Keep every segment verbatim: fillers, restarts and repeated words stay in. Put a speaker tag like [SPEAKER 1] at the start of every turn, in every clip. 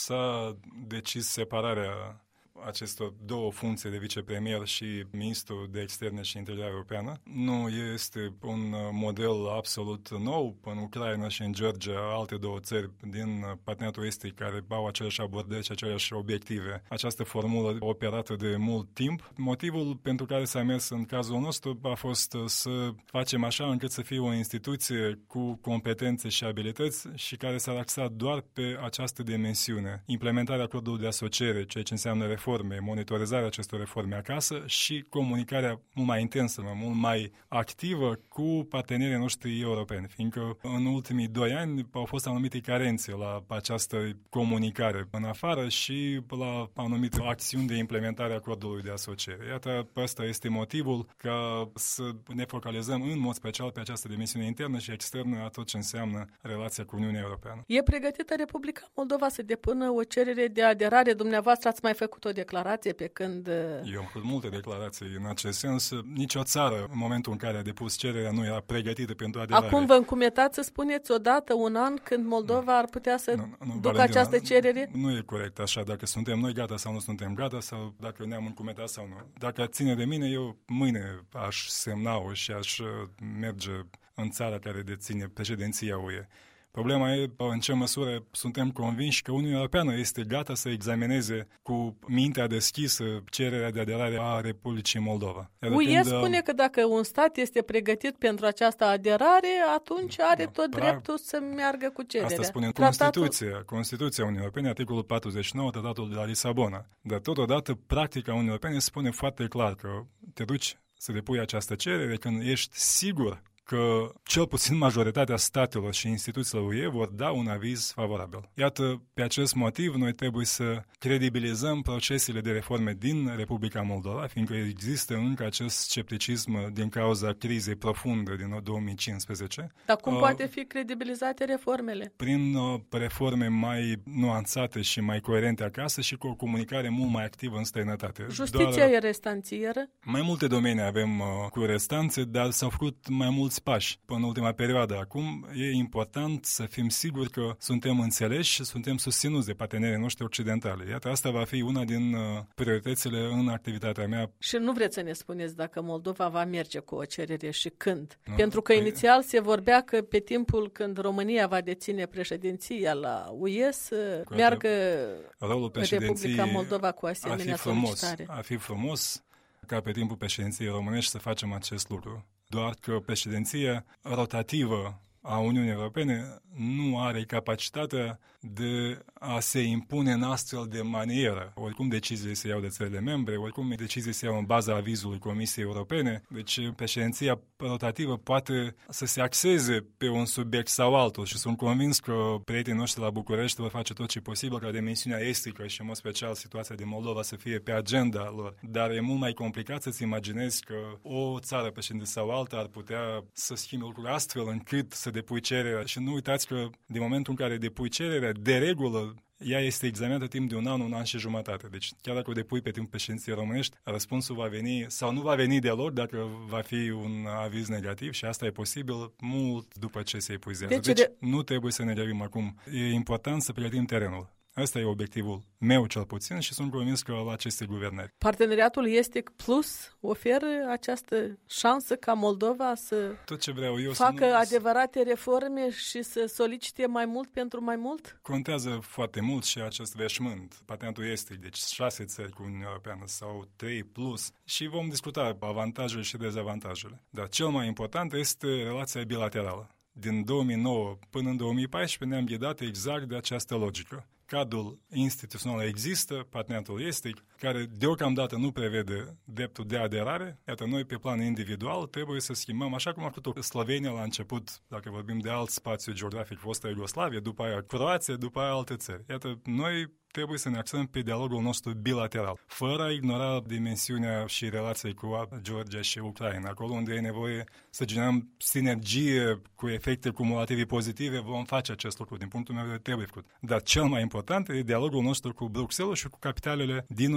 [SPEAKER 1] s-a decis separarea acestor două funcții de vicepremier și ministru de externe și integrare europeană. Nu este un model absolut nou. În Ucraina și în Georgia, alte două țări din parteneriatul estic care au aceleași abordări și aceleași obiective. Această formulă operată de mult timp. Motivul pentru care s-a mers în cazul nostru a fost să facem așa încât să fie o instituție cu competențe și abilități și care s-ar axa doar pe această dimensiune. Implementarea acordului de asociere, ceea ce înseamnă reforme, monitorizarea acestor reforme acasă și comunicarea mult mai intensă, mult mai activă cu partenerii noștri europeni, fiindcă în ultimii doi ani au fost anumite carențe la această comunicare în afară și la anumite acțiuni de implementare a acordului de asociere. Iată, ăsta este motivul ca să ne focalizăm în mod special pe această dimensiune internă și externă a tot ce înseamnă relația cu Uniunea Europeană.
[SPEAKER 2] E pregătită Republica Moldova să depună o cerere de aderare? Dumneavoastră ați mai făcut o declarație pe când...
[SPEAKER 1] Eu am făcut multe declarații în acest sens. Nici o țară, în momentul în care a depus cererea, nu era pregătită pentru aderare.
[SPEAKER 2] Acum vă încumetați să spuneți odată, un an, când Moldova nu. ar putea să nu, nu, ducă această cerere?
[SPEAKER 1] Nu e corect așa, dacă suntem noi gata sau nu suntem gata, sau dacă ne-am încumetat sau nu. Dacă ține de mine, eu mâine aș semna-o și aș merge în țara care deține președinția U E. Problema e în ce măsură suntem convinși că Uniunea Europeană este gata să examineze cu mintea deschisă cererea de aderare a Republicii Moldova.
[SPEAKER 2] U E spune că dacă un stat este pregătit pentru această aderare, atunci are da, tot pra... dreptul să meargă cu cererea.
[SPEAKER 1] Asta spune
[SPEAKER 2] Tratatul...
[SPEAKER 1] Constituția, Constituția Uniunii Europene, articolul patruzeci și nouă, Tratatul de la Lisabona. Dar totodată, practica Uniunii Europene spune foarte clar că te duci să depui această cerere când ești sigur că cel puțin majoritatea statelor și instituțiilor U E vor da un aviz favorabil. Iată, pe acest motiv, noi trebuie să credibilizăm procesele de reforme din Republica Moldova, fiindcă există încă acest scepticism din cauza crizei profunde din două mii cincisprezece.
[SPEAKER 2] Dar cum uh, poate fi credibilizate reformele?
[SPEAKER 1] Prin uh, reforme mai nuanțate și mai coerente acasă și cu o comunicare mult mai activă în străinătate.
[SPEAKER 2] Justiția Doar, e restanțieră?
[SPEAKER 1] Mai multe domenii avem uh, cu restanțe, dar s-au făcut mai mulți pași până în ultima perioadă. Acum e important să fim siguri că suntem înțeleși și suntem susținuți de partenerii noștri occidentali. Iată, asta va fi una din uh, prioritățile în activitatea mea.
[SPEAKER 2] Și nu vreți să ne spuneți dacă Moldova va merge cu o cerere și când? Nu, Pentru că inițial se vorbea că pe timpul când România va deține președinția la U E să meargă Republica Moldova cu asemenea solicitare.
[SPEAKER 1] Ar fi frumos ca pe timpul președinției românești să facem acest lucru. Doar că președinția rotativă a Uniunii Europene nu are capacitatea de a se impune în astfel de manieră. Oricum deciziile se iau de țările membre, oricum deciziile se iau în baza avizului Comisiei Europene, deci președinția rotativă poate să se axeze pe un subiect sau altul și sunt convins că prietenii noștri la București vor face tot ce posibil ca dimensiunea estică și în mod special situația din Moldova să fie pe agenda lor. Dar e mult mai complicat să-ți imaginezi că o țară președinte sau alta ar putea să schimbe lucrurile astfel încât să depui cererea. Și nu uitați că din momentul în care depui cererea, de regulă, ea este examinată timp de un an, un an și jumătate. Deci chiar dacă o depui pe timpul președinției românești, răspunsul va veni sau nu va veni deloc dacă va fi un aviz negativ și asta e posibil mult după ce se epuizează. Deci, deci de... nu trebuie să ne grăbim acum. E important să pregătim terenul. Asta e obiectivul meu cel puțin și sunt convins că la aceste guvernări.
[SPEAKER 2] Parteneriatul Estic Plus oferă această șansă ca Moldova să
[SPEAKER 1] Tot ce vreau eu
[SPEAKER 2] facă
[SPEAKER 1] să nu...
[SPEAKER 2] adevărate reforme și să solicite mai mult pentru mai mult?
[SPEAKER 1] Contează foarte mult și acest veșmânt. Parteneriatul Estic, deci șase țări cu Uniunea Europeană sau trei plus și vom discuta avantajele și dezavantajele. Dar cel mai important este relația bilaterală. Din două mii nouă până în două mii paisprezece ne-am ghidat exact de această logică. Cadrul instituțional există, parteneriatul estic, care deocamdată nu prevede dreptul de aderare. Iată, noi pe plan individual trebuie să schimbăm, așa cum a făcut Slovenia la început, dacă vorbim de alt spațiu geografic, fosta Iugoslavie, după aia Croația, după aia alte țări. Iată, noi trebuie să ne axăm pe dialogul nostru bilateral, fără a ignora dimensiunea și relația cu Georgia și Ucraina. Acolo unde e nevoie să generăm sinergie cu efecte cumulative pozitive, vom face acest lucru. Din punctul meu de vedere trebuie făcut. Dar cel mai important e dialogul nostru cu Bruxelles și cu capitalele din Uniunea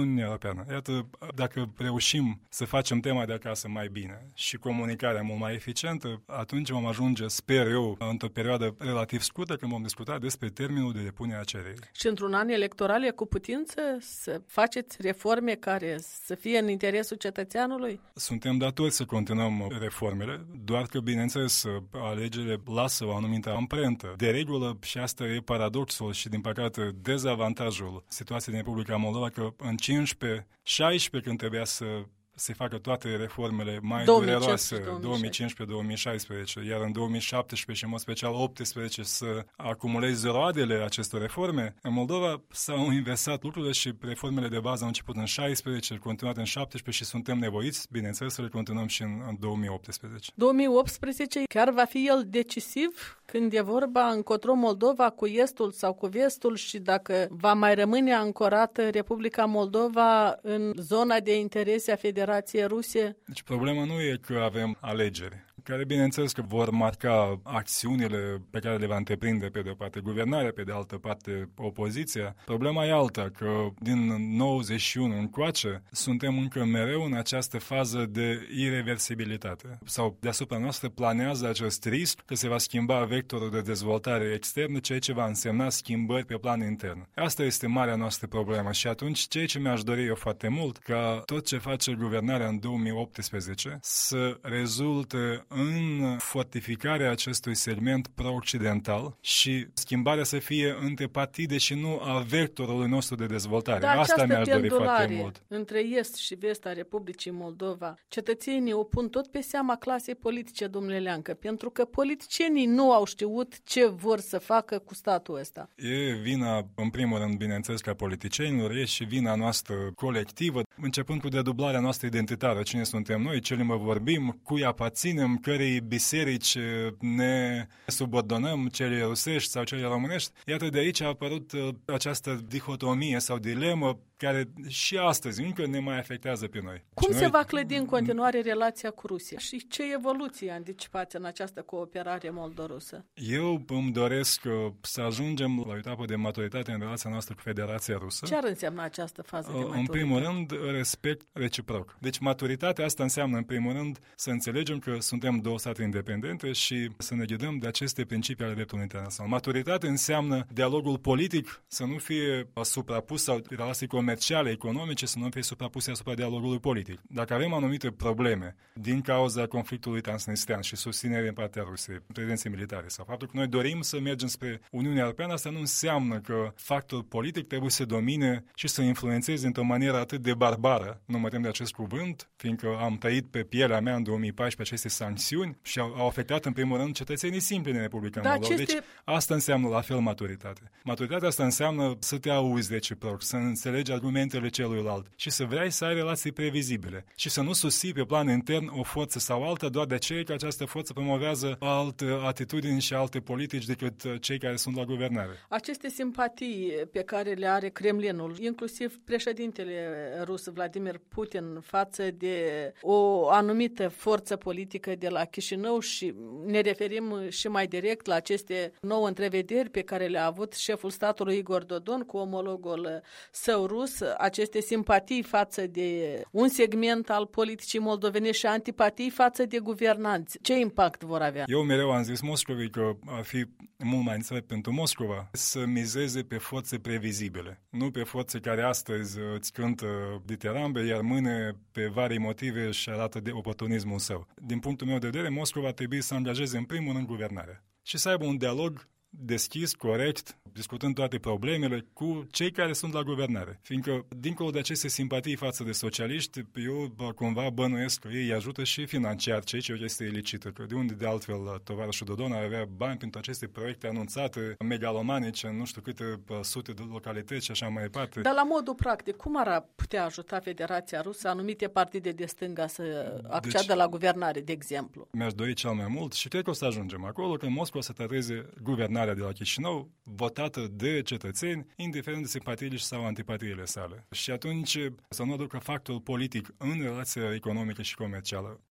[SPEAKER 1] Uniunea Europeană. Iată, dacă reușim să facem tema de acasă mai bine și comunicarea mult mai eficientă, atunci vom ajunge, sper eu, într-o perioadă relativ scurtă, când vom discuta despre termenul de depunere a cererii.
[SPEAKER 2] Și într-un an electoral e cu putință să faceți reforme care să fie în interesul cetățeanului?
[SPEAKER 1] Suntem datori să continuăm reformele, doar că, bineînțeles, alegerile lasă o anumită amprentă. De regulă, și asta e paradoxul și, din păcate, dezavantajul situației din Republica Moldova, că în cincisprezece șaisprezece, când trebuia să se facă toate reformele mai dureroase, două mii cincisprezece două mii șaisprezece, iar în două mii șaptesprezece și în mod special optsprezece să acumuleze roadele acestor reforme, în Moldova s-au inversat lucrurile și reformele de bază au început în șaisprezece, continuat în șaptesprezece și suntem nevoiți, bineînțeles, să le continuăm și în, în două mii optsprezece.
[SPEAKER 2] două mii optsprezece chiar va fi el decisiv când e vorba încotro Moldova cu estul sau cu vestul și dacă va mai rămâne ancorată Republica Moldova în zona de interese a Federației Ruse?
[SPEAKER 1] Deci problema nu e că avem alegeri, care bineînțeles că vor marca acțiunile pe care le va întreprinde pe de o parte guvernarea, pe de altă parte opoziția. Problema e alta, că din nouăzeci și unu încoace suntem încă mereu în această fază de ireversibilitate. Sau deasupra noastră planează acest risc că se va schimba vectorul de dezvoltare externă, ceea ce va însemna schimbări pe plan intern. Asta este marea noastră problemă și atunci ceea ce mi-aș dori eu foarte mult, ca tot ce face guvernarea în două mii optsprezece să rezulte în fortificarea acestui segment pro-occidental și schimbarea să fie între partide și nu a vectorului nostru de dezvoltare.
[SPEAKER 2] Dar
[SPEAKER 1] asta mi-aș dori foarte mult.
[SPEAKER 2] Între est și vest a Republicii Moldova, cetățenii o pun tot pe seama clasei politice, domnule Leancă, pentru că politicienii nu au știut ce vor să facă cu statul ăsta.
[SPEAKER 1] E vina, în primul rând, bineînțeles, ca politicienilor, e și vina noastră colectivă, începând cu dedublarea noastră identitară. Cine suntem noi, ce limbă vorbim, cui aparținem, cărei biserici ne subordonăm, cele rusești sau cele românești. Iată, de aici a apărut această dihotomie sau dilemă care și astăzi încă ne mai afectează pe noi.
[SPEAKER 2] Cum
[SPEAKER 1] și
[SPEAKER 2] se
[SPEAKER 1] noi...
[SPEAKER 2] va clădi în continuare relația cu Rusia? Și ce evoluție anticipați în această cooperare moldorusă?
[SPEAKER 1] Eu îmi doresc să ajungem la o etapă de maturitate în relația noastră cu Federația Rusă.
[SPEAKER 2] Ce ar însemna această fază de maturitate?
[SPEAKER 1] În primul rând, respect reciproc. Deci maturitatea asta înseamnă, în primul rând, să înțelegem că suntem două state independente și să ne ghidăm de aceste principii ale dreptului internațional. Maturitate înseamnă dialogul politic să nu fie suprapus sau relații comerciale, economice, să nu fie suprapuse asupra dialogului politic. Dacă avem anumite probleme din cauza conflictului transnistrian și susținere în partea Rusiei, prezenței militare sau faptul că noi dorim să mergem spre Uniunea Europeană, asta nu înseamnă că factorul politic trebuie să domine și să influențeze într-o manieră atât de barbară, nu mă tem de acest cuvânt, fiindcă am trăit pe pielea mea în două mii paisprezece aceste sancțiuni și au, au afectat în primul rând cetățenii simpli din Republica
[SPEAKER 2] da,
[SPEAKER 1] Moldova.
[SPEAKER 2] aceste...
[SPEAKER 1] Deci asta înseamnă la fel maturitate. Maturitatea asta înseamnă să te auzi reciproc, să înțelegi argumentele celuilalt și să vrei să ai relații previzibile și să nu susții pe plan intern o forță sau alta doar de aceea că această forță promovează alte atitudini și alte politici decât cei care sunt la guvernare.
[SPEAKER 2] Aceste simpatii pe care le are Kremlinul, inclusiv președintele rus Vladimir Putin față de o anumită forță politică de la Chișinău și ne referim și mai direct la aceste nouă întrevederi pe care le-a avut șeful statului Igor Dodon cu omologul său rus, aceste simpatii față de un segment al politicii moldovene și antipatii față de guvernanți. Ce impact vor avea?
[SPEAKER 1] Eu mereu am zis Moscovei că ar fi mult mai înțelept pentru Moscova să mizeze pe forțe previzibile, nu pe forțe care astăzi îți cântă diterambe, iar mâine pe vari motive își arată de oportunismul său. Din punctul meu de vedere, Moscova trebuie să angajeze în primul rând guvernarea și să aibă un dialog deschis, corect, discutând toate problemele cu cei care sunt la guvernare. Fiindcă, dincolo de aceste simpatii față de socialiști, eu cumva bănuiesc că ei ajută și financiar, ceea ce este ilicită. Că de unde de altfel tovarășul Dodon ar avea bani pentru aceste proiecte anunțate, megalomanice, în nu știu câte sute de localități și așa mai departe.
[SPEAKER 2] Dar la modul practic, cum ar putea ajuta Federația Rusă anumite partide de stânga să acceadă deci, la guvernare, de exemplu?
[SPEAKER 1] Mi-aș dori cel mai mult și cred că o să ajungem acolo, că Moscova să trateze guvernarea de la Chișinău, votată de cetățeni, indiferent de simpatiile sau antipatiile sale. Și atunci să nu aducă factorul politic în relația economică și comercială.